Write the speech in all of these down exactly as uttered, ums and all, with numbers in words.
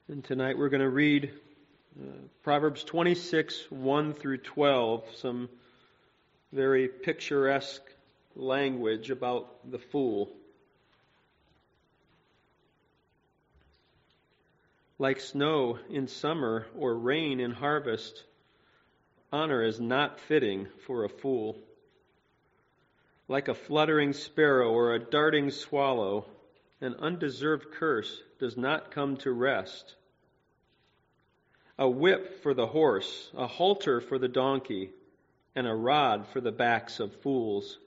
And tonight we're going to read uh, Proverbs twenty-six, one through twelve, some very picturesque language about the fool. Like snow in summer or rain in harvest, honor is not fitting for a fool. Like a fluttering sparrow or a darting swallow, an undeserved curse does not come to rest. A whip for the horse, a halter for the donkey, and a rod for the backs of fools.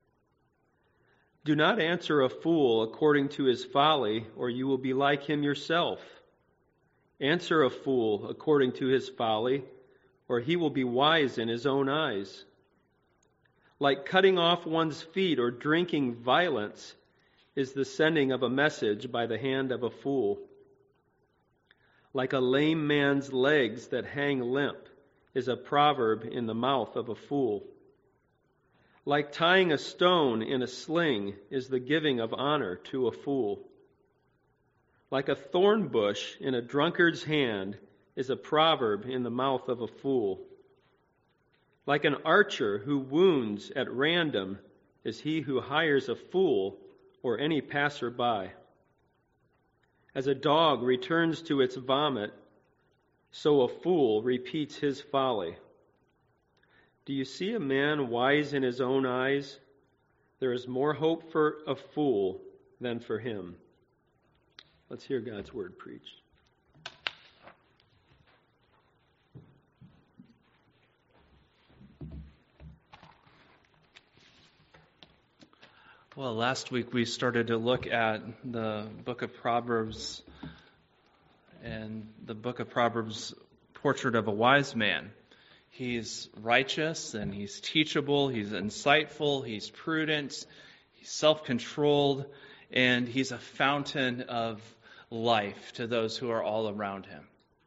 Do not answer a fool according to his folly, or you will be like him yourself. Answer a fool according to his folly, or he will be wise in his own eyes. Like cutting off one's feet or drinking violence is the sending of a message by the hand of a fool. Like a lame man's legs that hang limp is a proverb in the mouth of a fool. Like tying a stone in a sling is the giving of honor to a fool. Like a thorn bush in a drunkard's hand is a proverb in the mouth of a fool. Like an archer who wounds at random is he who hires a fool or any passerby. As a dog returns to its vomit, so a fool repeats his folly. Do you see a man wise in his own eyes? There is more hope for a fool than for him. Let's hear God's word preached. Well, last week we started to look at the book of Proverbs, and the book of Proverbs' portrait of a wise man. He's righteous and he's teachable, he's insightful, he's prudent, he's self-controlled, and he's a fountain of life to those who are all around him.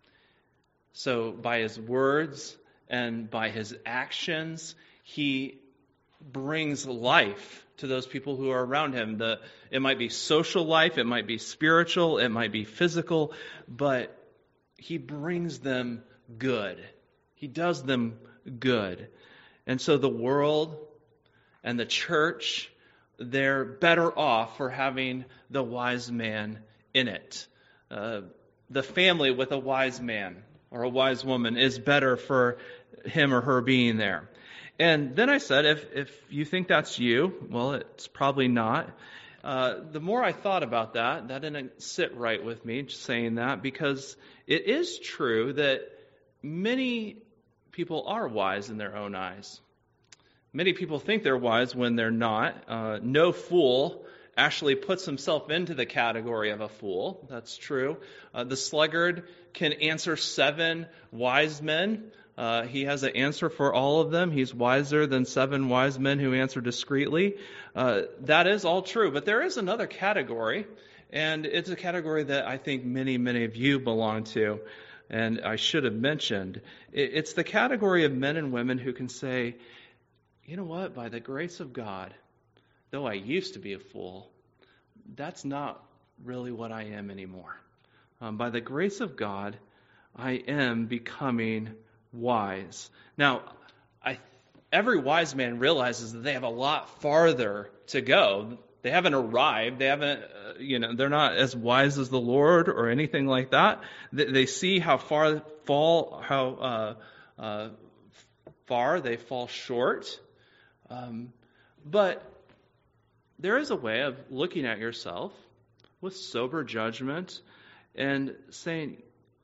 So by his words and by his actions, he brings life to those people who are around him. The, it might be social life, it might be spiritual, it might be physical, but he brings them good. He does them good. And so the world and the church, they're better off for having the wise man in it. Uh, the family with a wise man or a wise woman is better for him or her being there. And then I said, if if you think that's you, well, it's probably not. Uh, the more I thought about that, that didn't sit right with me, just saying that, because it is true that many people are wise in their own eyes. Many people think they're wise when they're not. Uh, no fool actually puts himself into the category of a fool. That's true. Uh, the sluggard can answer seven wise men. Uh, he has an answer for all of them. He's wiser than seven wise men who answer discreetly. Uh, that is all true. But there is another category, and it's a category that I think many, many of you belong to, and I should have mentioned. It's the category of men and women who can say, you know what, by the grace of God, though I used to be a fool, that's not really what I am anymore. Um, by the grace of God, I am becoming wise. Now, I, every wise man realizes that they have a lot farther to go. They haven't arrived. They haven't, uh, you know, they're not as wise as the Lord or anything like that. They, they see how far fall, how uh, uh, far they fall short. Um, but there is a way of looking at yourself with sober judgment and saying,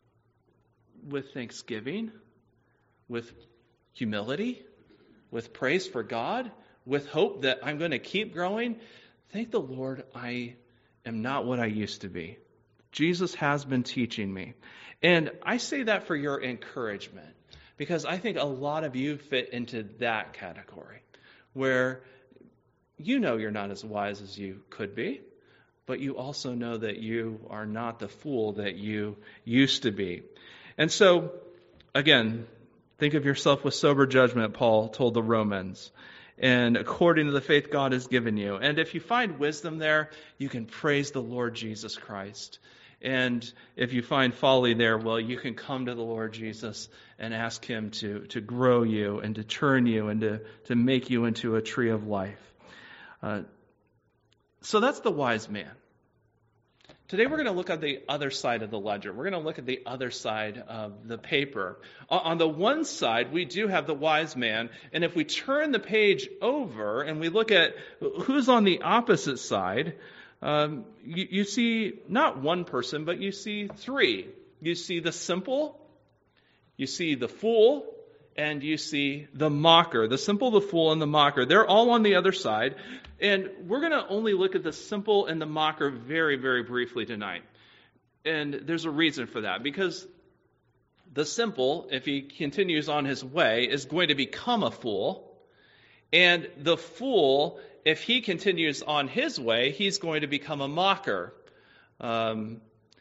with thanksgiving, with humility, with praise for God, with hope that I'm going to keep growing, thank the Lord I am not what I used to be. Jesus has been teaching me. And I say that for your encouragement, because I think a lot of you fit into that category, where you know you're not as wise as you could be, but you also know that you are not the fool that you used to be. And so, again, think of yourself with sober judgment, Paul told the Romans, and according to the faith God has given you. And if you find wisdom there, you can praise the Lord Jesus Christ. And if you find folly there, well, you can come to the Lord Jesus and ask him to, to grow you and to turn you and to, to make you into a tree of life. Uh, so that's the wise man. Today we're going to look at the other side of the ledger. We're going to look at the other side of the paper. On the one side, we do have the wise man, and if we turn the page over and we look at who's on the opposite side, um, you, you see not one person, but you see three. You see the simple, you see the fool, and you see the mocker. The simple, the fool, and the mocker. They're all on the other side. And we're going to only look at the simple and the mocker very, very briefly tonight. And there's a reason for that. Because the simple, if he continues on his way, is going to become a fool. And the fool, if he continues on his way, he's going to become a mocker. Um,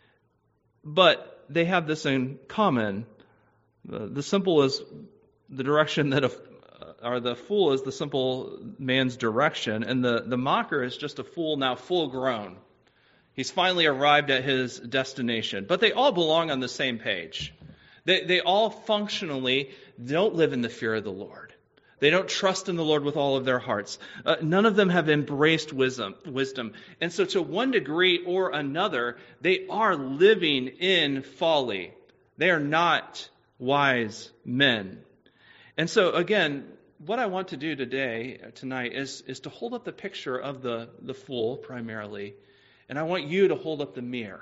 but they have this in common. The, the simple is the direction that a or the fool is the simple man's direction, and the, the mocker is just a fool now full grown. He's finally arrived at his destination. But they all belong on the same page. They, they all functionally don't live in the fear of the Lord. They don't trust in the Lord with all of their hearts. Uh, none of them have embraced wisdom, wisdom. And so to one degree or another, they are living in folly. They are not wise men. And so again, what I want to do today, tonight, is, is to hold up the picture of the, the fool primarily. And I want you to hold up the mirror.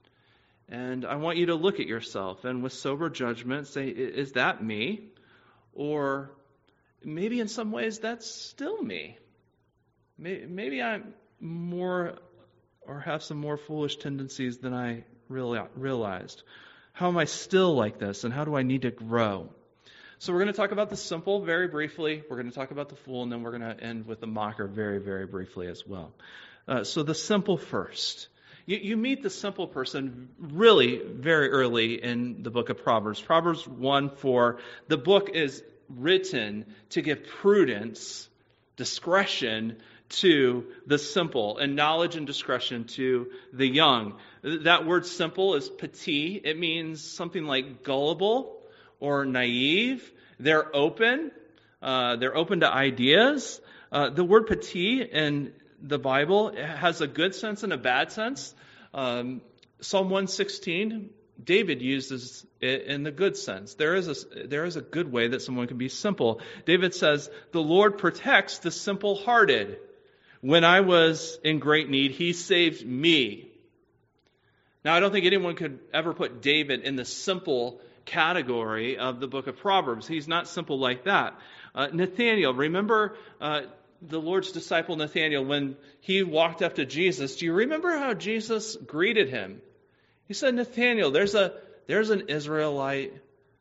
And I want you to look at yourself and with sober judgment say, is that me? Or maybe in some ways that's still me. Maybe I'm more or have some more foolish tendencies than I really realized. How am I still like this? And how do I need to grow? So we're going to talk about the simple very briefly. We're going to talk about the fool, and then we're going to end with the mocker very, very briefly as well. Uh, so the simple first. You, you meet the simple person really very early in the book of Proverbs. Proverbs one four, the book is written to give prudence, discretion to the simple, and knowledge and discretion to the young. That word simple is petit. It means something like gullible or naive. They're open. Uh, they're open to ideas. Uh, the word petit in the Bible has a good sense and a bad sense. Um, Psalm one sixteen, David uses it in the good sense. There is a, there is a good way that someone can be simple. David says, "The Lord protects the simple-hearted. When I was in great need, he saved me." Now, I don't think anyone could ever put David in the simple category of the book of Proverbs. He's not simple like that. Uh, Nathaniel, remember uh, the Lord's disciple Nathaniel, when he walked up to Jesus, do you remember how Jesus greeted him? He said, "Nathaniel, there's a there's an Israelite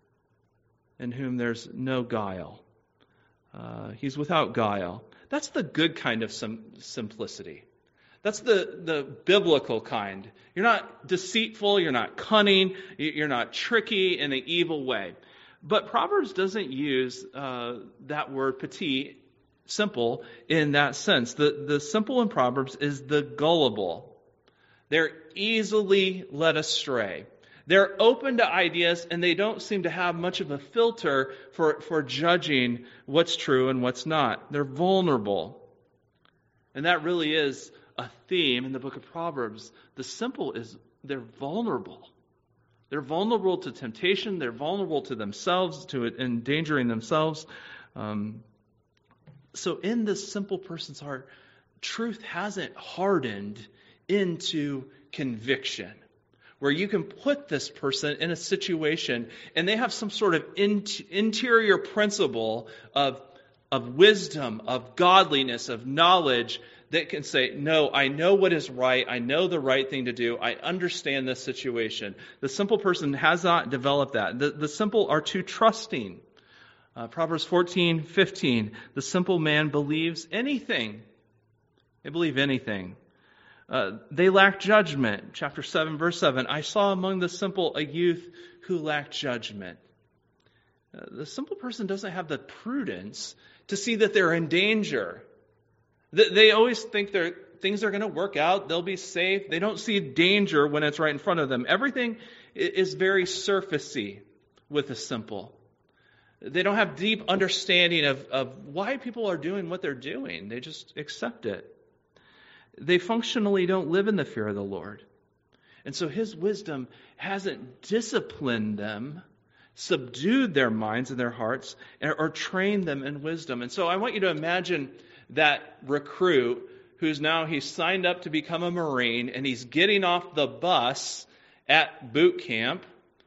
in whom there's no guile. Uh, he's without guile." That's the good kind of sim- simplicity. That's the, the biblical kind. You're not deceitful, you're not cunning, you're not tricky in an evil way. But Proverbs doesn't use uh, that word petit, simple, in that sense. The, the simple in Proverbs is the gullible. They're easily led astray. They're open to ideas, and they don't seem to have much of a filter for, for judging what's true and what's not. They're vulnerable. And that really is a theme in the book of Proverbs. The simple is they're vulnerable. They're vulnerable to temptation. They're vulnerable to themselves, to endangering themselves. Um, so in this simple person's heart, truth hasn't hardened into conviction, where you can put this person in a situation and they have some sort of in- interior principle of, of wisdom, of godliness, of knowledge, that can say, no, I know what is right. I know the right thing to do. I understand this situation. The simple person has not developed that. The, the simple are too trusting. Uh, Proverbs fourteen fifteen, the simple man believes anything. They believe anything. Uh, they lack judgment. Chapter seven, verse seven, I saw among the simple a youth who lacked judgment. Uh, the simple person doesn't have the prudence to see that they're in danger. They always think they're things are going to work out. They'll be safe. They don't see danger when it's right in front of them. Everything is very surfacey with the simple. They don't have deep understanding of, of why people are doing what they're doing. They just accept it. They functionally don't live in the fear of the Lord. And so his wisdom hasn't disciplined them, subdued their minds and their hearts, or, or trained them in wisdom. And so I want you to imagine that recruit who's now, he's signed up to become a Marine, and he's getting off the bus at boot camp.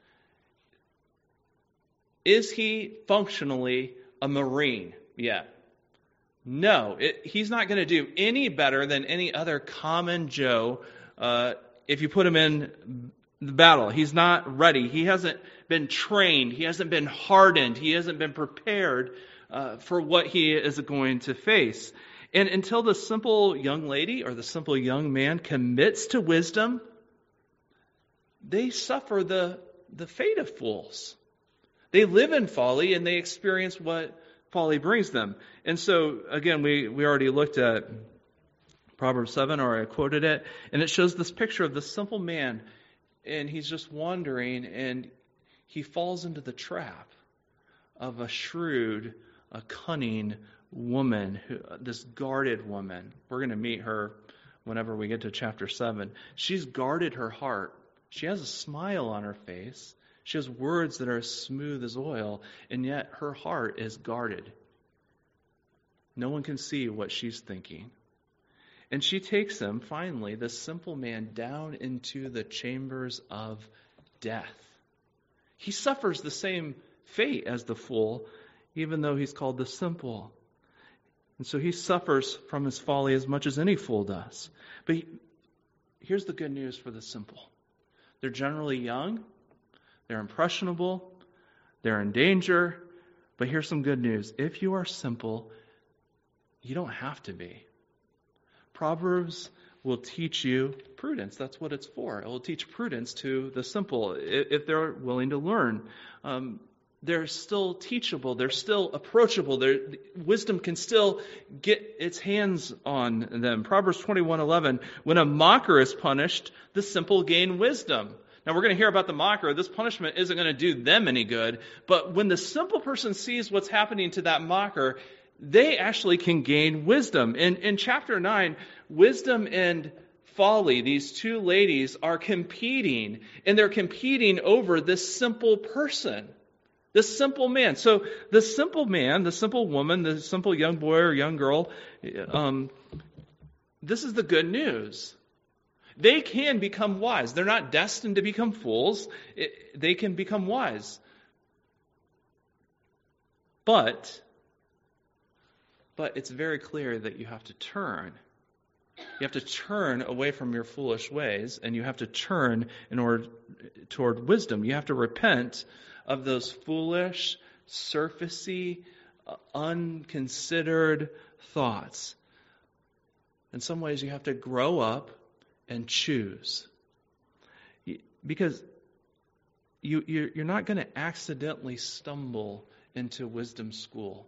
Is he functionally a Marine yet? No, it, he's not going to do any better than any other common Joe uh, if you put him in the battle. He's not ready. He hasn't been trained. He hasn't been hardened. He hasn't been prepared uh, for what he is going to face. And until the simple young lady or the simple young man commits to wisdom, they suffer the, the fate of fools. They live in folly and they experience what folly brings them. And so, again, we, we already looked at Proverbs seven, or I quoted it, and it shows this picture of the simple man, and he's just wandering, and he falls into the trap of a shrewd, a cunning woman, who, this guarded woman. We're going to meet her whenever we get to chapter seven. She's guarded her heart. She has a smile on her face. She has words that are as smooth as oil, and yet her heart is guarded. No one can see what she's thinking. And she takes him, finally, the simple man, down into the chambers of death. He suffers the same fate as the fool, even though he's called the simple. And so he suffers from his folly as much as any fool does. But he, here's the good news for the simple. They're generally young. They're impressionable. They're in danger. But here's some good news. If you are simple, you don't have to be. Proverbs will teach you prudence. That's what it's for. It will teach prudence to the simple if they're willing to learn. Um, they're still teachable. They're still approachable. They're, wisdom can still get its hands on them. Proverbs twenty-one eleven, when a mocker is punished, the simple gain wisdom. Now we're going to hear about the mocker. This punishment isn't going to do them any good. But when the simple person sees what's happening to that mocker, they actually can gain wisdom. In, in chapter nine, wisdom and folly, these two ladies are competing, and they're competing over this simple person, this simple man. So the simple man, the simple woman, the simple young boy or young girl, um, this is the good news. They can become wise. They're not destined to become fools. It, they can become wise. But But it's very clear that you have to turn. You have to turn away from your foolish ways, and you have to turn in order toward wisdom. You have to repent of those foolish, surfacey, uh, unconsidered thoughts. In some ways, you have to grow up and choose. Because you, you're not going to accidentally stumble into wisdom school.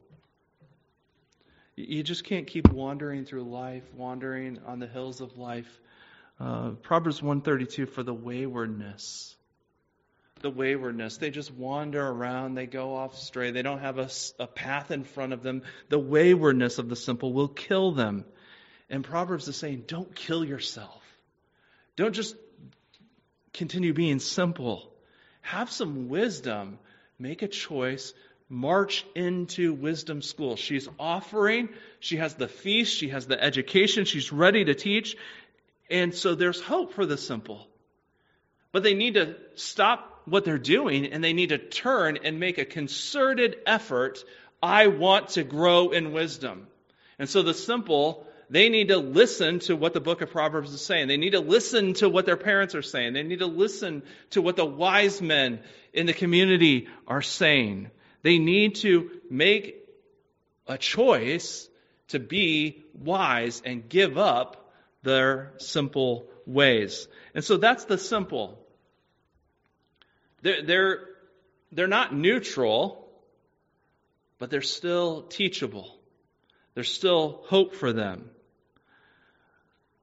You just can't keep wandering through life, wandering on the hills of life. Uh, Proverbs one thirty-two, for the waywardness. The waywardness. They just wander around. They go off stray. They don't have a, a path in front of them. The waywardness of the simple will kill them. And Proverbs is saying, don't kill yourself. Don't just continue being simple. Have some wisdom. Make a choice. March into wisdom school. She's offering. She has the feast. She has the education. She's ready to teach. And so there's hope for the simple. But they need to stop what they're doing, and they need to turn and make a concerted effort. I want to grow in wisdom. And so the simple, they need to listen to what the book of Proverbs is saying. They need to listen to what their parents are saying. They need to listen to what the wise men in the community are saying. They need to make a choice to be wise and give up their simple ways. And so that's the simple. They're, they're, they're not neutral, but they're still teachable. There's still hope for them.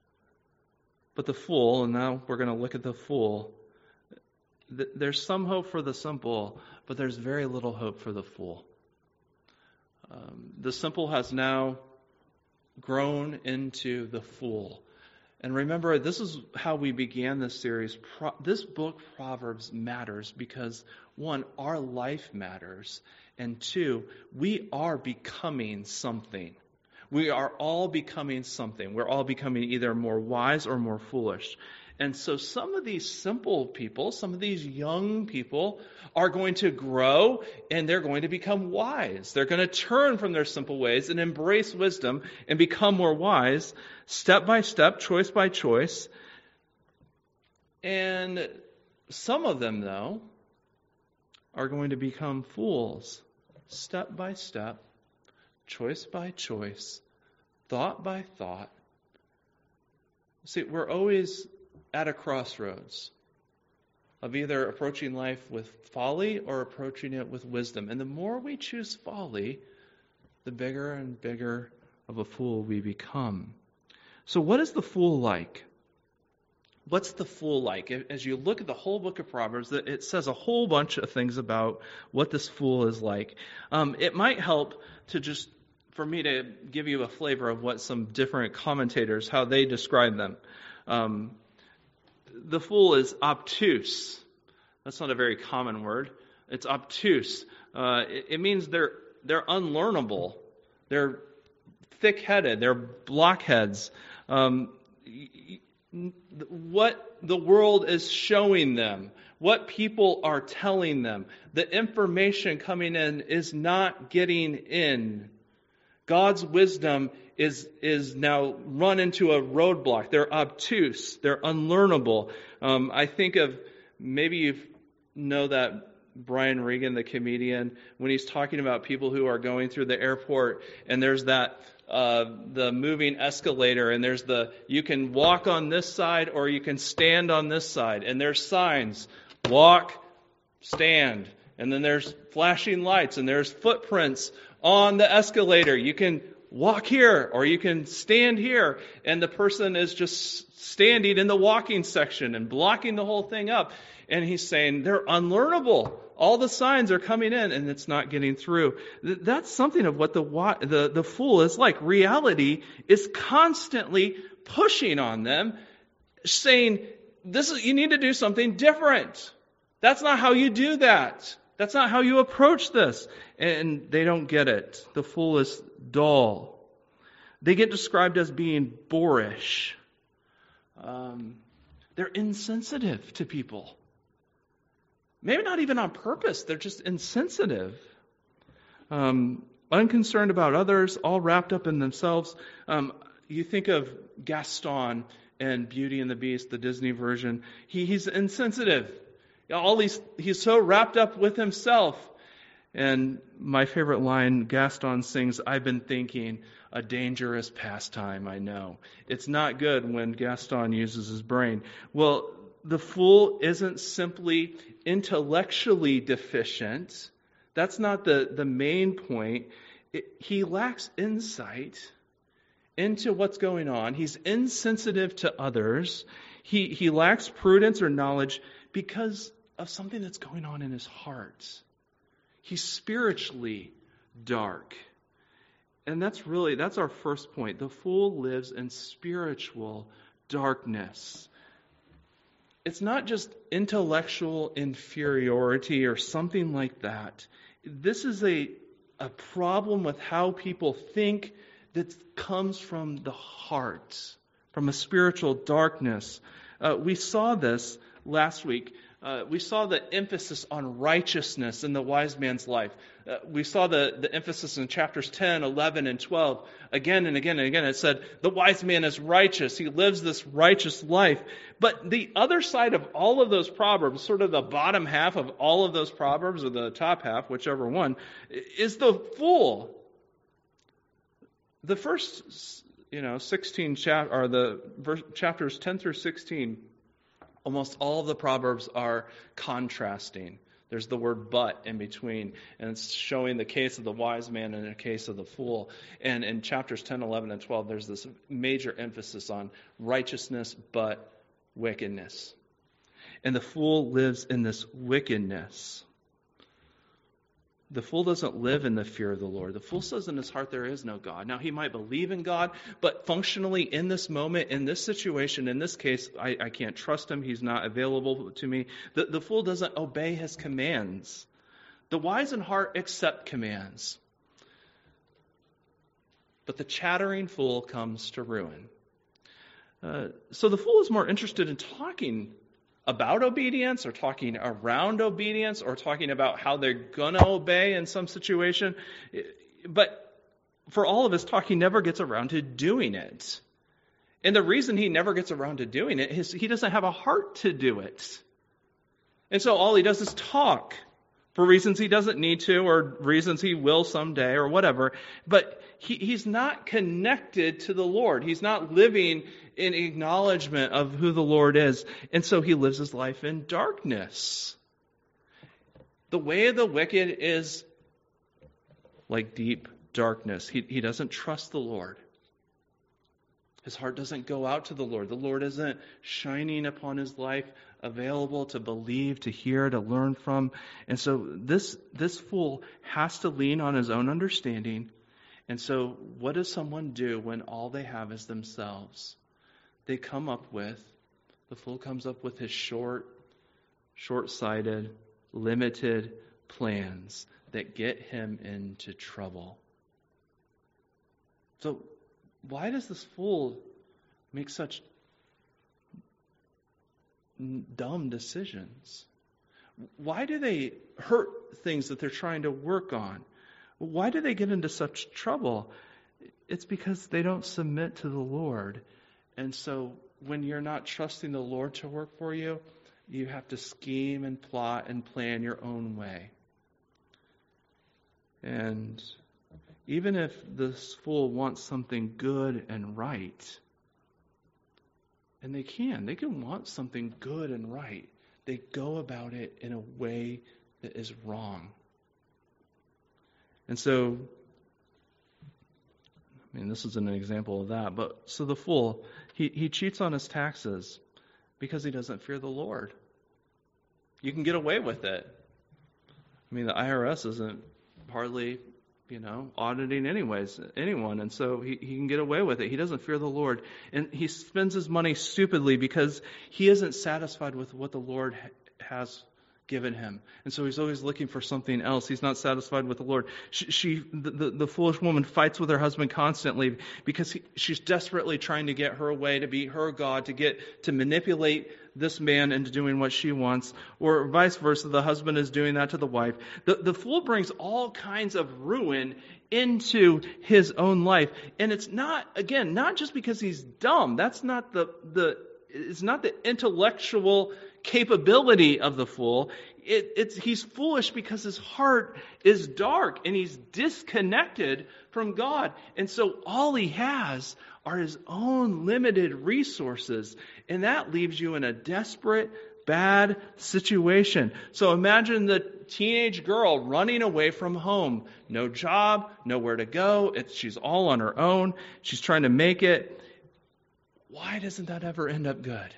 But the fool, and now we're going to look at the fool, th- there's some hope for the simple, but there's very little hope for the fool. Um, the simple has now grown into the fool. And remember, this is how we began this series. Pro- this book, Proverbs, matters because, one, our life matters, and two, we are becoming something. We are all becoming something. We're all becoming either more wise or more foolish. And so some of these simple people, some of these young people are going to grow and they're going to become wise. They're going to turn from their simple ways and embrace wisdom and become more wise, step by step, choice by choice. And some of them, though, are going to become fools, step by step, choice by choice, thought by thought. See, we're always at a crossroads of either approaching life with folly or approaching it with wisdom. And the more we choose folly, the bigger and bigger of a fool we become. So what is the fool like? What's the fool like? As you look at the whole book of Proverbs, it says a whole bunch of things about what this fool is like. Um, it might help to just, for me to give you a flavor of what some different commentators, how they describe them. Um, The fool is obtuse. That's not a very common word. It's obtuse. Uh, it, it means they're they're unlearnable. They're thick-headed. They're blockheads. Um, what the world is showing them, what people are telling them, the information coming in is not getting in. God's wisdom is is now run into a roadblock. They're obtuse. They're unlearnable. Um, I think of, maybe you know that Brian Regan, the comedian, when he's talking about people who are going through the airport, and there's that uh, the moving escalator, and there's the, you can walk on this side or you can stand on this side, and there's signs, walk, stand, and then there's flashing lights, and there's footprints on the escalator. You can walk here or you can stand here, and the person is just standing in the walking section and blocking the whole thing up. And he's saying they're unlearnable. All the signs are coming in and it's not getting through. That's something of what the the, the fool is like. Reality is constantly pushing on them, saying, "This is, you need to do something different. That's not how you do that. That's not how you approach this." And they don't get it. The fool is dull. They get described as being boorish. Um, they're insensitive to people. Maybe not even on purpose. They're just insensitive. Um, unconcerned about others, all wrapped up in themselves. Um, you think of Gaston in Beauty and the Beast, the Disney version. He, he's insensitive. All these, he's so wrapped up with himself. And my favorite line, Gaston sings, "I've been thinking, a dangerous pastime, I know." It's not good when Gaston uses his brain. Well, the fool isn't simply intellectually deficient. That's not the, the main point. It, he lacks insight into what's going on. He's insensitive to others. He, he lacks prudence or knowledge because of something that's going on in his heart. He's spiritually dark. And that's really, that's our first point. The fool lives in spiritual darkness. It's not just intellectual inferiority or something like that. This is a, a problem with how people think that comes from the heart, from a spiritual darkness. Uh, we saw this last week. Uh, we saw the emphasis on righteousness in the wise man's life. Uh, we saw the, the emphasis in chapters ten, eleven, and twelve. Again and again and again, it said, the wise man is righteous. He lives this righteous life. But the other side of all of those proverbs, sort of the bottom half of all of those proverbs, or the top half, whichever one, is the fool. The first, you know, sixteen chap or the verse, chapters ten through sixteen. Almost all of the Proverbs are contrasting. There's the word but in between, and it's showing the case of the wise man and the case of the fool. And in chapters ten, eleven, and twelve, there's this major emphasis on righteousness but wickedness. And the fool lives in this wickedness. The fool doesn't live in the fear of the Lord. The fool says in his heart there is no God. Now, he might believe in God, but functionally in this moment, in this situation, in this case, I, I can't trust him. He's not available to me. The, the fool doesn't obey his commands. The wise in heart accept commands. But the chattering fool comes to ruin. Uh, so the fool is more interested in talking about obedience or talking around obedience or talking about how they're going to obey in some situation. But for all of his talk, he never gets around to doing it. And the reason he never gets around to doing it is he doesn't have a heart to do it. And so all he does is talk for reasons he doesn't need to or reasons he will someday or whatever. But he, he's not connected to the Lord. He's not living in acknowledgement of who the Lord is. And so he lives his life in darkness. The way of the wicked is like deep darkness. He, he doesn't trust the Lord. His heart doesn't go out to the Lord. The Lord isn't shining upon his life, available to believe, to hear, to learn from. And so this, this fool has to lean on his own understanding. And so what does someone do when all they have is themselves? They come up with, the fool comes up with his short, short-sighted, limited plans that get him into trouble. So why does this fool make such dumb decisions? Why do they hurt things that they're trying to work on? Why do they get into such trouble? It's because they don't submit to the Lord. And so when you're not trusting the Lord to work for you, you have to scheme and plot and plan your own way. And even if this fool wants something good and right, and they can, they can want something good and right, they go about it in a way that is wrong. And so, I mean, this is an example of that. But so the fool, he, he cheats on his taxes because he doesn't fear the Lord. You can get away with it. I mean, the I R S isn't hardly, you know, auditing anyways, anyone. And so he, he can get away with it. He doesn't fear the Lord. And he spends his money stupidly because he isn't satisfied with what the Lord ha- has given him. And so he's always looking for something else. He's not satisfied with the Lord. She, she the, the, the foolish woman fights with her husband constantly because he, she's desperately trying to get her way, to be her God, to get to manipulate this man into doing what she wants, or vice versa. The husband is doing that to the wife. The, the fool brings all kinds of ruin into his own life. And it's not, again, not just because he's dumb. That's not the, the it's not the intellectual capability of the fool. It, it's he's foolish because his heart is dark and he's disconnected from God. And so all he has are his own limited resources. And that leaves you in a desperate, bad situation. So imagine the teenage girl running away from home. No job, nowhere to go. It's, she's all on her own. She's trying to make it. Why doesn't that ever end up good?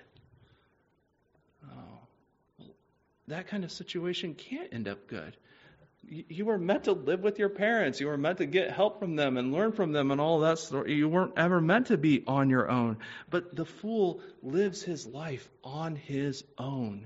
Oh, that kind of situation can't end up good. You were meant to live with your parents. You were meant to get help from them and learn from them and all that stuff. You weren't ever meant to be on your own. But the fool lives his life on his own.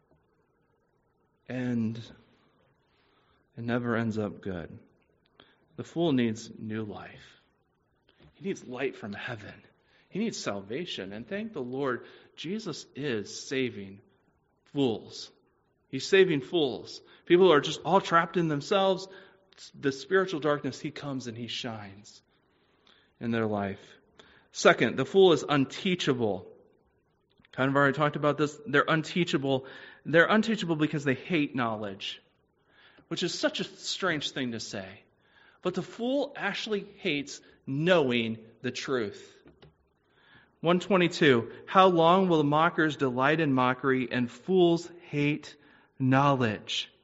And it never ends up good. The fool needs new life. He needs light from heaven. He needs salvation. And thank the Lord, Jesus is saving fools. He's saving fools. People are just all trapped in themselves. The spiritual darkness, he comes and he shines in their life. Second, the fool is unteachable. Kind of already talked about this. They're unteachable. They're unteachable because they hate knowledge, which is such a strange thing to say. But the fool actually hates knowing the truth. one twenty-two, how long will mockers delight in mockery and fools hate knowledge?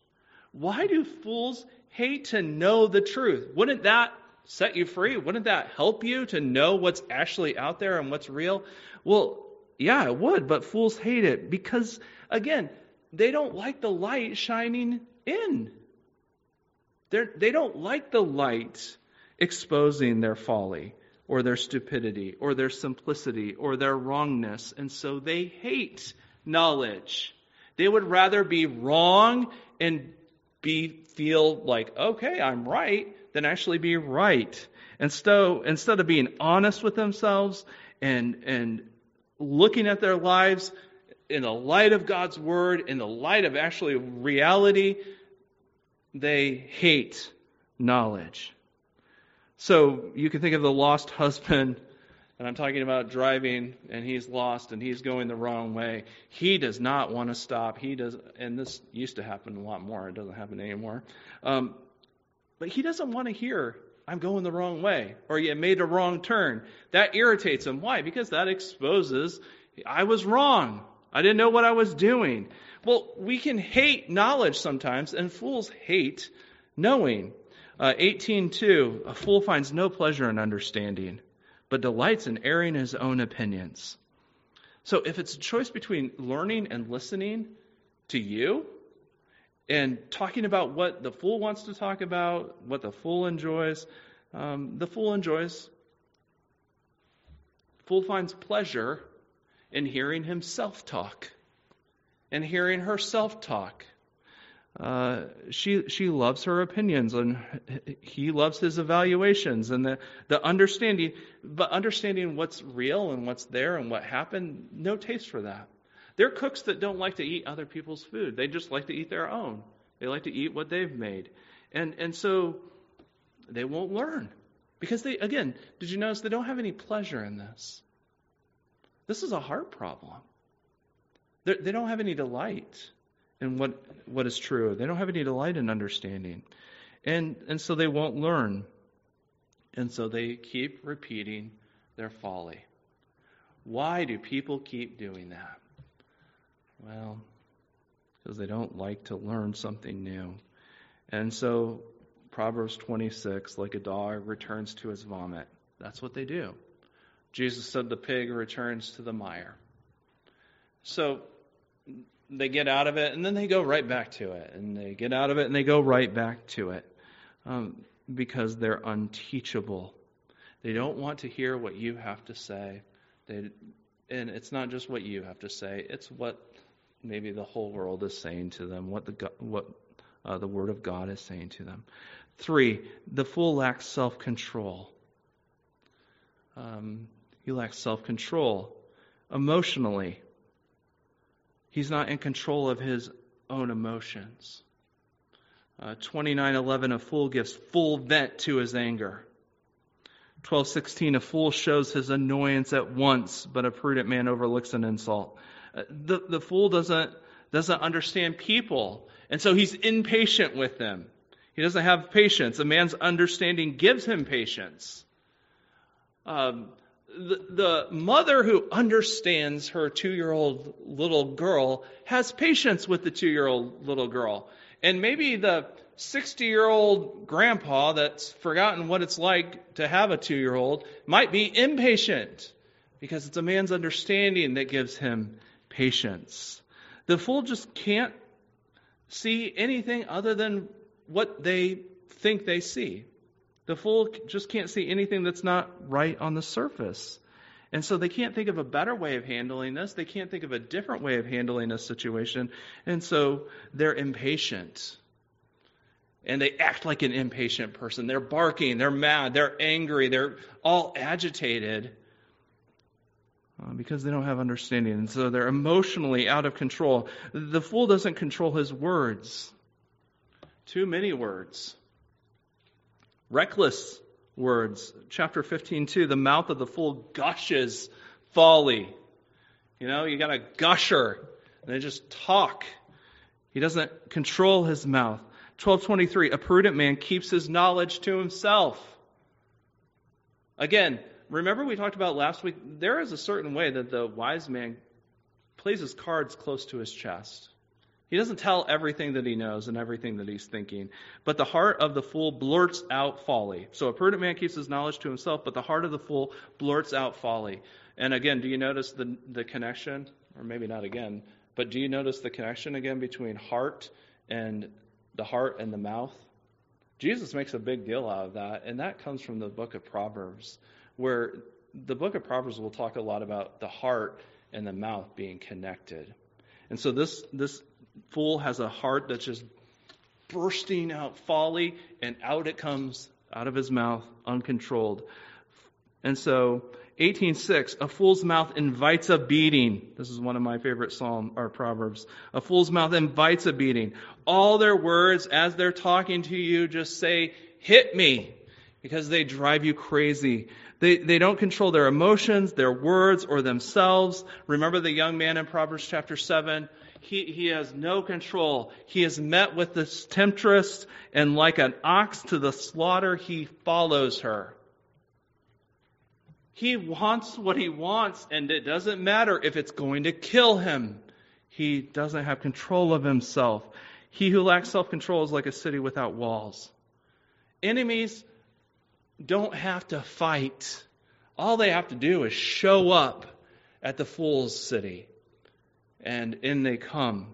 Why do fools hate to know the truth? Wouldn't that set you free? Wouldn't that help you to know what's actually out there and what's real? Well, yeah, it would, but fools hate it because, again, they don't like the light shining in. They're, they don't like the light exposing their folly or their stupidity or their simplicity or their wrongness, and so they hate knowledge. They would rather be wrong and be feel like, okay, I'm right, than actually be right. And so instead of being honest with themselves and and looking at their lives in the light of God's word, in the light of actually reality, they hate knowledge. So you can think of the lost husband, and I'm talking about driving, and he's lost, and he's going the wrong way. He does not want to stop. He does, and this used to happen a lot more. It doesn't happen anymore. Um, but he doesn't want to hear, I'm going the wrong way, or you made a wrong turn. That irritates him. Why? Because that exposes, I was wrong. I didn't know what I was doing. Well, we can hate knowledge sometimes, and fools hate knowing. Uh, eighteen two, a fool finds no pleasure in understanding, but delights in airing his own opinions. So if it's a choice between learning and listening to you, and talking about what the fool wants to talk about, what the fool enjoys, um, the fool enjoys, fool finds pleasure in hearing himself talk and hearing herself talk. Uh, she she loves her opinions, and he loves his evaluations and the, the understanding, but understanding what's real and what's there and what happened, no taste for that. They're cooks that don't like to eat other people's food. They just like to eat their own. They like to eat what they've made. And and so they won't learn. Because they, again, did you notice they don't have any pleasure in this? This is a heart problem. They're, they don't have any delight in what what is true. They don't have any delight in understanding. And and so they won't learn. And so they keep repeating their folly. Why do people keep doing that? Well, because they don't like to learn something new. And so Proverbs twenty-six, like a dog returns to his vomit. That's what they do. Jesus said the pig returns to the mire. So they get out of it, and then they go right back to it. And they get out of it, and they go right back to it. Um, because they're unteachable. They don't want to hear what you have to say. They, and it's not just what you have to say. It's what maybe the whole world is saying to them, what the what uh, the Word of God is saying to them. Three, the fool lacks self-control. Um, he lacks self-control emotionally. He's not in control of his own emotions. Uh, twenty-nine eleven, a fool gives full vent to his anger. twelve sixteen, a fool shows his annoyance at once, but a prudent man overlooks an insult. Uh, the, the fool doesn't, doesn't understand people, and so he's impatient with them. He doesn't have patience. A man's understanding gives him patience. Um, the, the mother who understands her two-year-old little girl has patience with the two-year-old little girl. And maybe the sixty-year-old grandpa that's forgotten what it's like to have a two-year-old might be impatient because it's a man's understanding that gives him patience. The fool just can't see anything other than what they think they see. The fool just can't see anything that's not right on the surface. And so they can't think of a better way of handling this. They can't think of a different way of handling this situation. And so they're impatient. And they act like an impatient person. They're barking, they're mad, they're angry, they're all agitated uh, because they don't have understanding. And so they're emotionally out of control. The fool doesn't control his words. Too many words. Reckless words. Chapter fifteen two, the mouth of the fool gushes folly. You know, you got a gusher, and they just talk. He doesn't control his mouth. twelve twenty-three, a prudent man keeps his knowledge to himself. Again, remember we talked about last week, there is a certain way that the wise man plays his cards close to his chest. He doesn't tell everything that he knows and everything that he's thinking. But the heart of the fool blurts out folly. So a prudent man keeps his knowledge to himself, but the heart of the fool blurts out folly. And again, do you notice the, the connection? Or maybe not again, but do you notice the connection again between heart and the heart and the mouth? Jesus makes a big deal out of that, and that comes from the book of Proverbs, where the book of Proverbs will talk a lot about the heart and the mouth being connected. And so this this fool has a heart that's just bursting out folly, and out it comes out of his mouth, uncontrolled. And so, eighteen six, a fool's mouth invites a beating. This is one of my favorite psalm or proverbs. A fool's mouth invites a beating. All their words, as they're talking to you, just say, "Hit me," because they drive you crazy. They they don't control their emotions, their words, or themselves. Remember the young man in Proverbs chapter seven? He, he has no control. He is met with this temptress, and like an ox to the slaughter, he follows her. He wants what he wants, and it doesn't matter if it's going to kill him. He doesn't have control of himself. He who lacks self-control is like a city without walls. Enemies don't have to fight. All they have to do is show up at the fool's city. And in they come.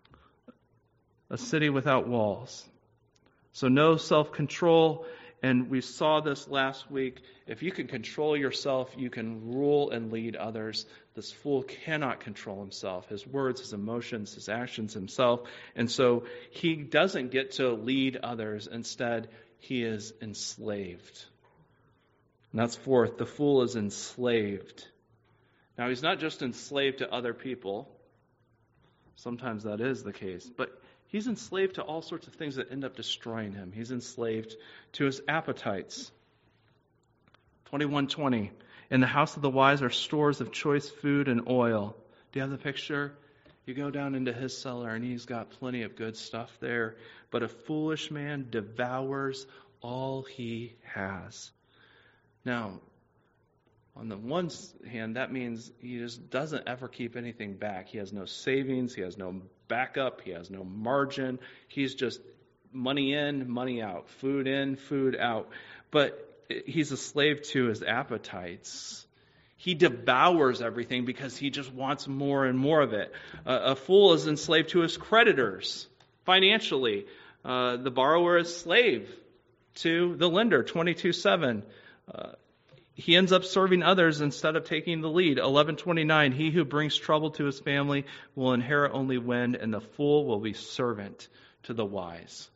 A city without walls. So no self-control. And we saw this last week. If you can control yourself, you can rule and lead others. This fool cannot control himself. His words, his emotions, his actions, himself. And so he doesn't get to lead others. Instead, he is enslaved. And that's fourth. The fool is enslaved. Now, he's not just enslaved to other people. Sometimes that is the case. But he's enslaved to all sorts of things that end up destroying him. He's enslaved to his appetites. twenty-one twenty. In the house of the wise are stores of choice food and oil. Do you have the picture? You go down into his cellar and he's got plenty of good stuff there. But a foolish man devours all he has. Now, on the one hand, that means he just doesn't ever keep anything back. He has no savings. He has no backup. He has no margin. He's just money in, money out. Food in, food out. But he's a slave to his appetites. He devours everything because he just wants more and more of it. Uh, a fool is enslaved to his creditors financially. Uh, the borrower is slave to the lender, twenty-two seven. Uh, He ends up serving others instead of taking the lead. eleven twenty-nine, he who brings trouble to his family will inherit only wind, and the fool will be servant to the wise.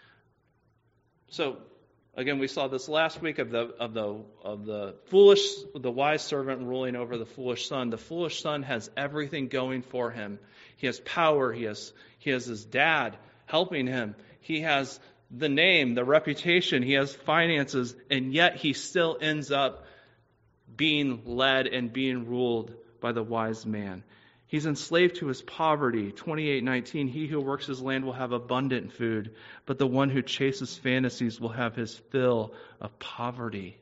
So, again, we saw this last week of the of the of the foolish, the wise servant ruling over the foolish son. The foolish son has everything going for him. He has power. He has he has his dad helping him. He has the name, the reputation. He has finances, and yet he still ends up being led and being ruled by the wise man. He's enslaved to his poverty. twenty-eight nineteen, he who works his land will have abundant food, but the one who chases fantasies will have his fill of poverty.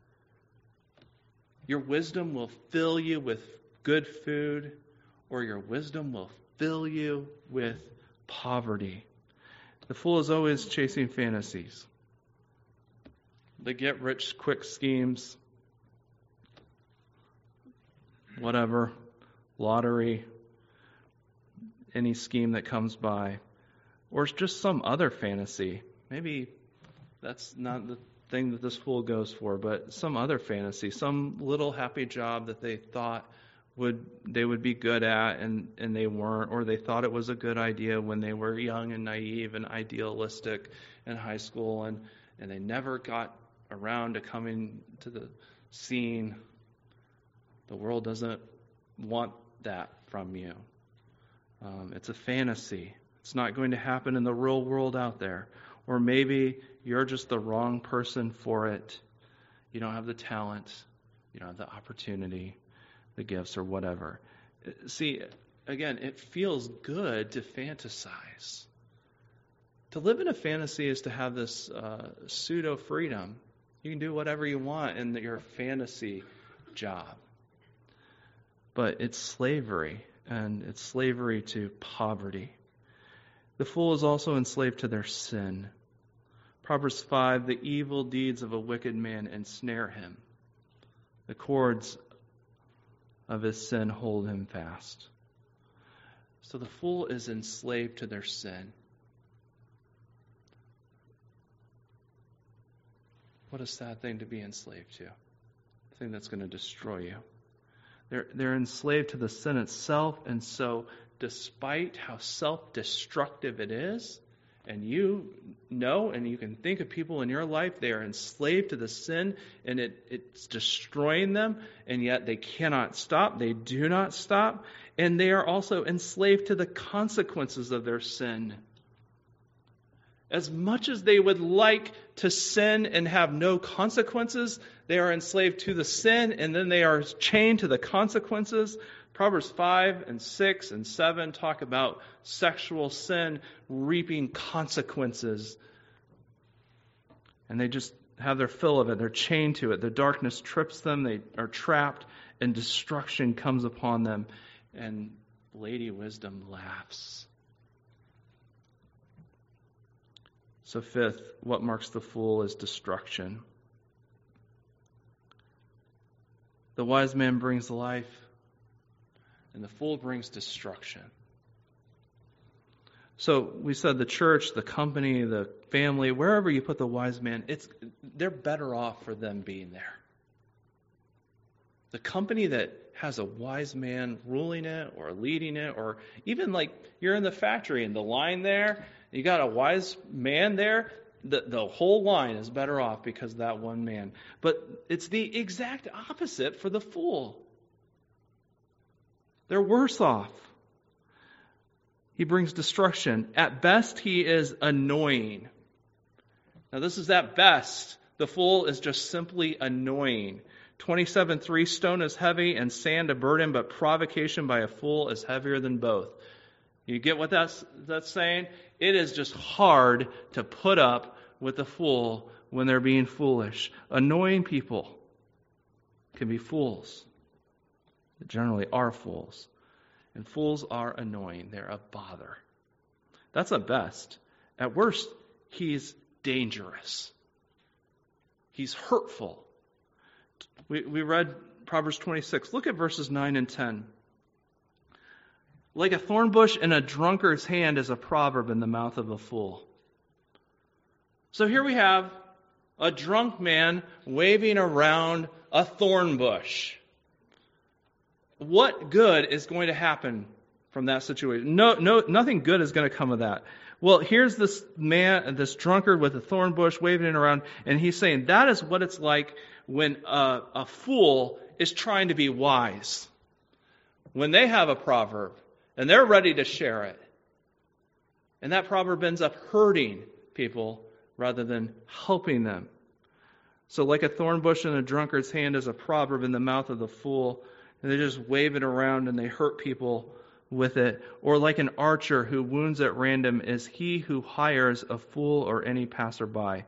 Your wisdom will fill you with good food, or your wisdom will fill you with poverty. The fool is always chasing fantasies. The get-rich-quick schemes, whatever, lottery, any scheme that comes by, or it's just some other fantasy. Maybe that's not the thing that this fool goes for, but some other fantasy, some little happy job that they thought would they would be good at and, and they weren't, or they thought it was a good idea when they were young and naive and idealistic in high school, and, and they never got around to coming to the scene. The world doesn't want that from you. Um, it's a fantasy. It's not going to happen in the real world out there. Or maybe you're just the wrong person for it. You don't have the talent. You don't have the opportunity, the gifts, or whatever. See, again, it feels good to fantasize. To live in a fantasy is to have this uh, pseudo-freedom. You can do whatever you want in your fantasy job. But it's slavery, and it's slavery to poverty. The fool is also enslaved to their sin. Proverbs five, the evil deeds of a wicked man ensnare him. The cords of his sin hold him fast. So the fool is enslaved to their sin. What a sad thing to be enslaved to. A thing that's going to destroy you. They're, they're enslaved to the sin itself, and so despite how self-destructive it is, and you know, and you can think of people in your life, they are enslaved to the sin, and it, it's destroying them, and yet they cannot stop. They do not stop. And they are also enslaved to the consequences of their sin. As much as they would like to sin and have no consequences, they are enslaved to the sin, and then they are chained to the consequences. Proverbs five and six and seven talk about sexual sin reaping consequences. And they just have their fill of it. They're chained to it. The darkness trips them. They are trapped, and destruction comes upon them. And Lady Wisdom laughs. So fifth, what marks the fool is destruction. The wise man brings life, and the fool brings destruction. So we said the church, the company, the family, wherever you put the wise man, it's they're better off for them being there. The company that has a wise man ruling it or leading it, or even like you're in the factory and the line there, you got a wise man there, the, the whole line is better off because of that one man. But it's the exact opposite for the fool. They're worse off. He brings destruction. At best, he is annoying. Now, this is at best. The fool is just simply annoying. twenty-seven three, stone is heavy and sand a burden, but provocation by a fool is heavier than both. You get what that's, that's saying? It is just hard to put up with the fool when they're being foolish. Annoying people can be fools. They generally are fools. And fools are annoying. They're a bother. That's at best. At worst, he's dangerous. He's hurtful. We, we read Proverbs twenty-six. Look at verses nine and ten. Like a thorn bush in a drunkard's hand is a proverb in the mouth of a fool. So here we have a drunk man waving around a thorn bush. What good is going to happen from that situation? No, no, nothing good is going to come of that. Well, here's this man, this drunkard with a thorn bush waving it around, and he's saying that is what it's like when a, a fool is trying to be wise. When they have a proverb, and they're ready to share it. And that proverb ends up hurting people rather than helping them. So like a thorn bush in a drunkard's hand is a proverb in the mouth of the fool. And they just wave it around and they hurt people with it. Or like an archer who wounds at random is he who hires a fool or any passerby.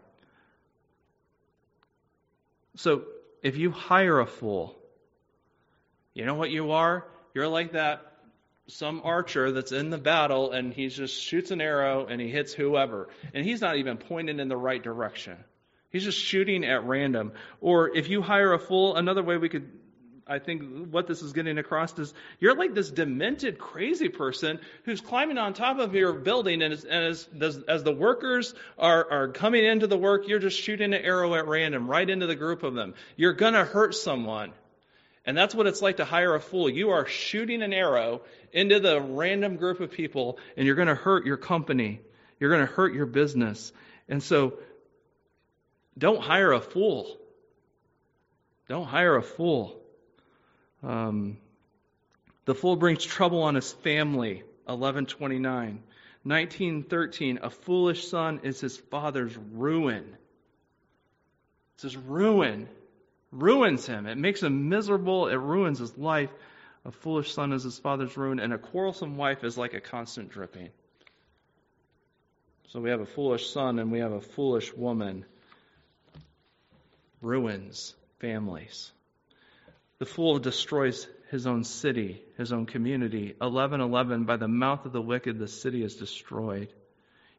So if you hire a fool, you know what you are? You're like that some archer that's in the battle and he just shoots an arrow and he hits whoever. And he's not even pointing in the right direction. He's just shooting at random. Or if you hire a fool, another way we could, I think what this is getting across is you're like this demented, crazy person who's climbing on top of your building, and as, and as, as, as the workers are, are coming into the work, you're just shooting an arrow at random right into the group of them. You're going to hurt someone. And that's what it's like to hire a fool. You are shooting an arrow into the random group of people, and you're going to hurt your company. You're going to hurt your business. And so, don't hire a fool. Don't hire a fool. Um, the fool brings trouble on his family. eleven twenty-nine. nineteen thirteen. A foolish son is his father's ruin. It's his ruin. Ruins him. It makes him miserable. It ruins his life. A foolish son is his father's ruin, and a quarrelsome wife is like a constant dripping. So we have a foolish son and we have a foolish woman. Ruins families. The fool destroys his own city, his own community. eleven eleven, by the mouth of the wicked the city is destroyed.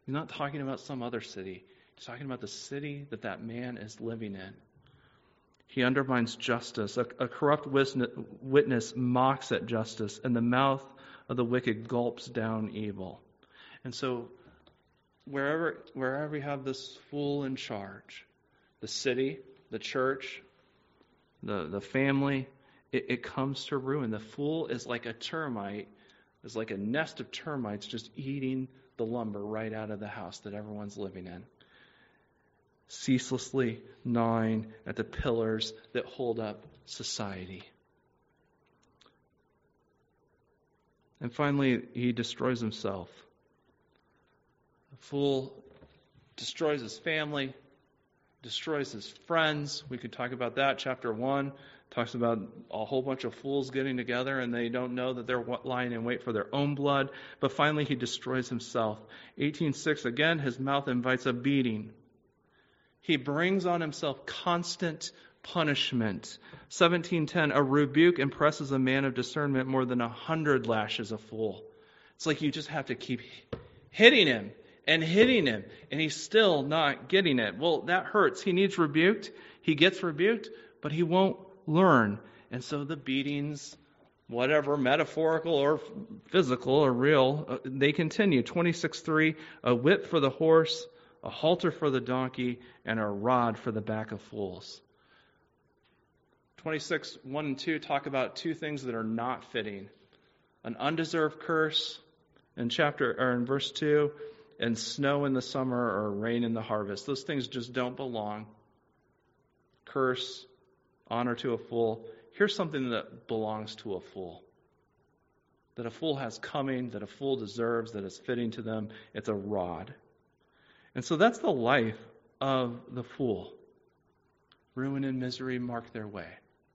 He's not talking about some other city. He's talking about the city that that man is living in. He undermines justice. A, a corrupt witness mocks at justice, and the mouth of the wicked gulps down evil. And so, wherever wherever we have this fool in charge, the city, the church, the, the family, it, it comes to ruin. The fool is like a termite, is like a nest of termites just eating the lumber right out of the house that everyone's living in, ceaselessly gnawing at the pillars that hold up society. And finally, he destroys himself. The fool destroys his family, destroys his friends. We could talk about that. Chapter one talks about a whole bunch of fools getting together and they don't know that they're lying in wait for their own blood. But finally, he destroys himself. eighteen six, again, his mouth invites a beating. He brings on himself constant punishment. seventeen ten, a rebuke impresses a man of discernment more than a hundred lashes a fool. It's like you just have to keep hitting him and hitting him, and he's still not getting it. Well, that hurts. He needs rebuked. He gets rebuked, but he won't learn. And so the beatings, whatever, metaphorical or physical or real, they continue. twenty-six three, a whip for the horse, a halter for the donkey, and a rod for the back of fools. twenty-six one and two talk about two things that are not fitting. An undeserved curse in chapter or in verse two, and snow in the summer or rain in the harvest. Those things just don't belong. Curse, honor to a fool. Here's something that belongs to a fool. That a fool has coming, that a fool deserves, that is fitting to them. It's a rod. And so that's the life of the fool. Ruin and misery mark their way.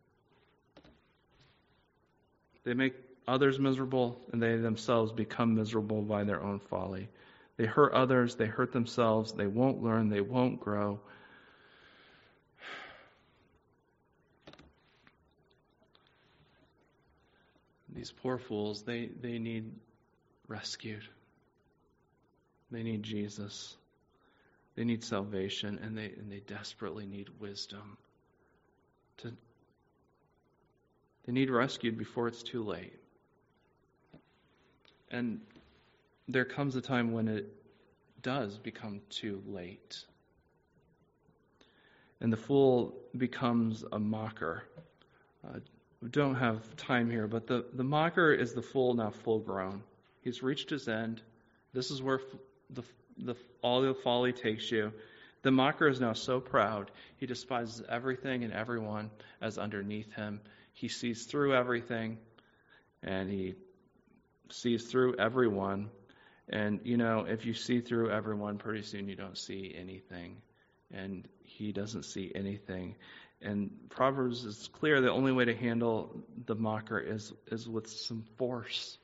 They make others miserable, and they themselves become miserable by their own folly. They hurt others, they hurt themselves, they won't learn, they won't grow. These poor fools, they, they need rescued. They need Jesus. They need salvation, and they and they desperately need wisdom. To, they need rescued before it's too late. And there comes a time when it does become too late. And the fool becomes a mocker. Uh, we don't have time here, but the, the mocker is the fool now full grown. He's reached his end. This is where the, the all the folly takes you. The mocker is now so proud. He despises everything and everyone as underneath him. He sees through everything, and he sees through everyone. And, you know, if you see through everyone, pretty soon you don't see anything. And he doesn't see anything. And Proverbs is clear the only way to handle the mocker is, is with some force.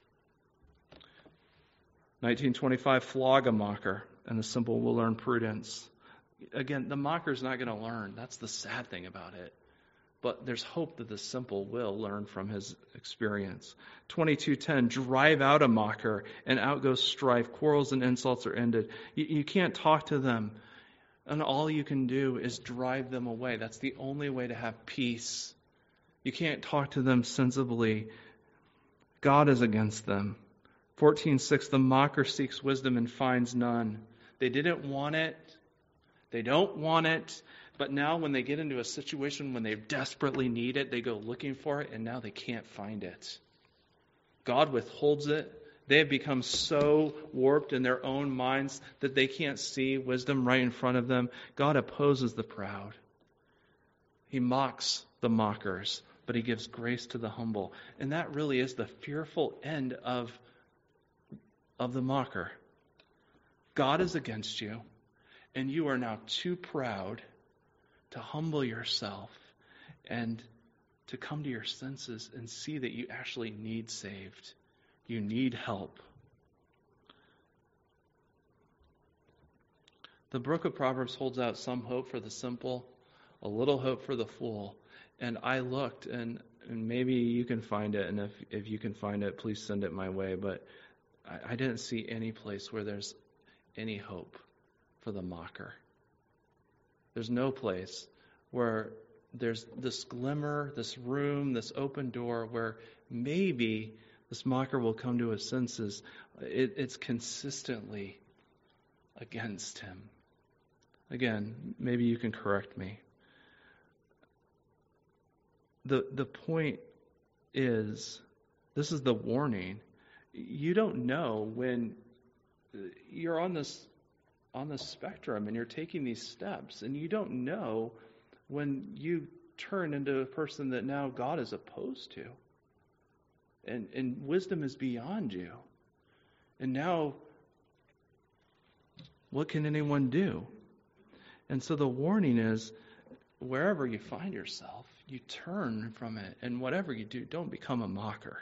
nineteen twenty-five, flog a mocker, and the simple will learn prudence. Again, the mocker's not going to learn. That's the sad thing about it. But there's hope that the simple will learn from his experience. twenty-two ten, drive out a mocker, and out goes strife. Quarrels and insults are ended. You, you can't talk to them, and all you can do is drive them away. That's the only way to have peace. You can't talk to them sensibly. God is against them. fourteen six, the mocker seeks wisdom and finds none. They didn't want it. They don't want it. But now when they get into a situation when they desperately need it, they go looking for it, and now they can't find it. God withholds it. They have become so warped in their own minds that they can't see wisdom right in front of them. God opposes the proud. He mocks the mockers, but he gives grace to the humble. And that really is the fearful end of, of the mocker. God is against you, and you are now too proud to humble yourself and to come to your senses and see that you actually need saved. You need help. The book of Proverbs holds out some hope for the simple, a little hope for the fool. And I looked, and, and maybe you can find it, and if, if you can find it, please send it my way. But I, I didn't see any place where there's any hope for the mocker. There's no place where there's this glimmer, this room, this open door where maybe this mocker will come to his senses. It, it's consistently against him. Again, maybe you can correct me. The, the point is, this is the warning. You don't know when you're on this on the spectrum and you're taking these steps, and you don't know when you turn into a person that now God is opposed to. And, and wisdom is beyond you. And now, what can anyone do? And so the warning is, wherever you find yourself, you turn from it. And whatever you do, don't become a mocker.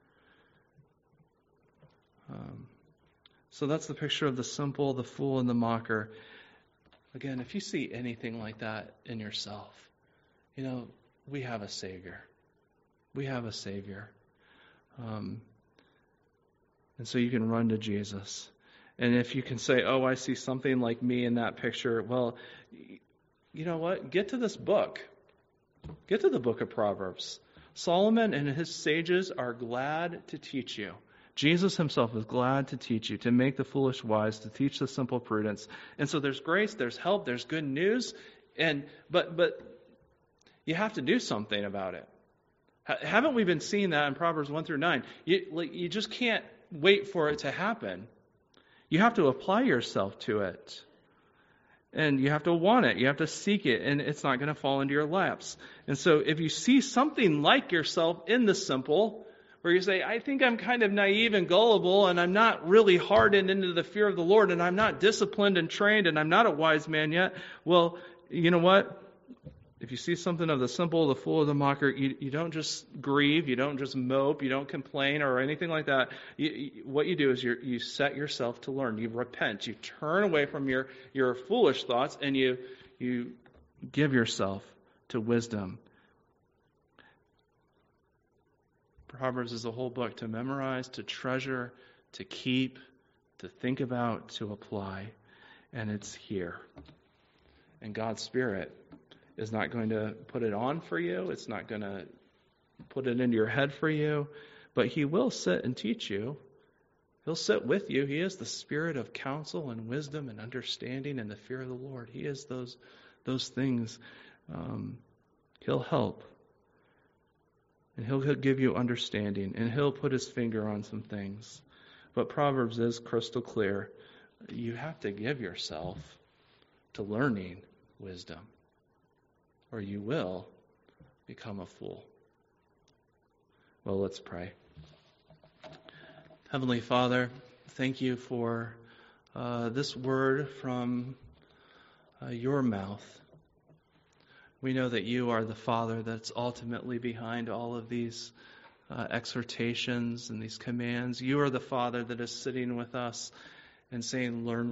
Um, so that's the picture of the simple, the fool, and the mocker. Again, if you see anything like that in yourself, you know, we have a Savior. We have a Savior. Um, and so you can run to Jesus. And if you can say, oh, I see something like me in that picture, well, you know what? Get to this book. Get to the book of Proverbs. Solomon and his sages are glad to teach you. Jesus himself is glad to teach you, to make the foolish wise, to teach the simple prudence. And so there's grace, there's help, there's good news, and but but you have to do something about it. H- haven't we been seeing that in Proverbs one through nine? You, like, you just can't wait for it to happen. You have to apply yourself to it. And you have to want it. You have to seek it. And it's not going to fall into your laps. And so if you see something like yourself in the simple, where you say, I think I'm kind of naive and gullible, and I'm not really hardened into the fear of the Lord, and I'm not disciplined and trained, and I'm not a wise man yet. Well, you know what? If you see something of the simple, the fool, the mocker, you, you don't just grieve, you don't just mope, you don't complain or anything like that. You, you, what you do is you you set yourself to learn. You repent. You turn away from your, your foolish thoughts, and you you give yourself to wisdom. Proverbs is a whole book to memorize, to treasure, to keep, to think about, to apply. And it's here. And God's Spirit is not going to put it on for you. It's not going to put it into your head for you. But He will sit and teach you. He'll sit with you. He is the Spirit of counsel and wisdom and understanding and the fear of the Lord. He is those, those things. Um, he'll help. And he'll, he'll give you understanding. And He'll put His finger on some things. But Proverbs is crystal clear. You have to give yourself to learning wisdom, or you will become a fool. Well, let's pray. Heavenly Father, thank you for uh, this word from uh, your mouth. We know that you are the Father that's ultimately behind all of these uh, exhortations and these commands. You are the Father that is sitting with us and saying, learn